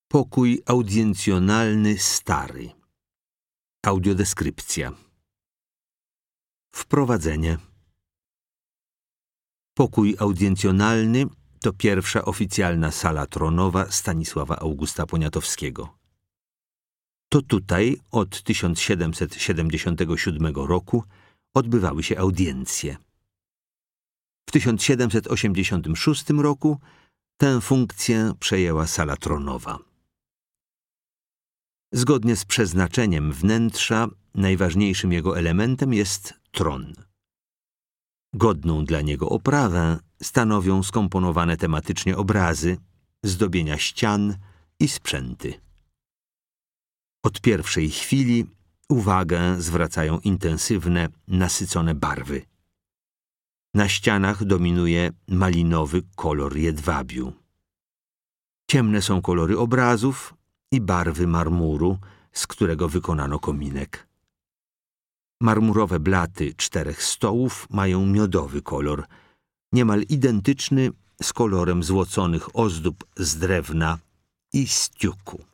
Pokój audiencjonalny stary. Audiodeskrypcja. Wprowadzenie. Pokój audiencjonalny to pierwsza oficjalna sala tronowa Stanisława Augusta Poniatowskiego. To tutaj od 1777 roku odbywały się audiencje. W 1786 roku tę funkcję przejęła sala tronowa. Zgodnie z przeznaczeniem wnętrza najważniejszym jego elementem jest tron. Godną dla niego oprawę stanowią skomponowane tematycznie obrazy, zdobienia ścian i sprzęty. Od pierwszej chwili uwagę zwracają intensywne, nasycone barwy. Na ścianach dominuje malinowy kolor jedwabiu. Ciemne są kolory obrazów i barwy marmuru, z którego wykonano kominek. Marmurowe blaty 4 stołów mają miodowy kolor, niemal identyczny z kolorem złoconych ozdób z drewna i z tiuku.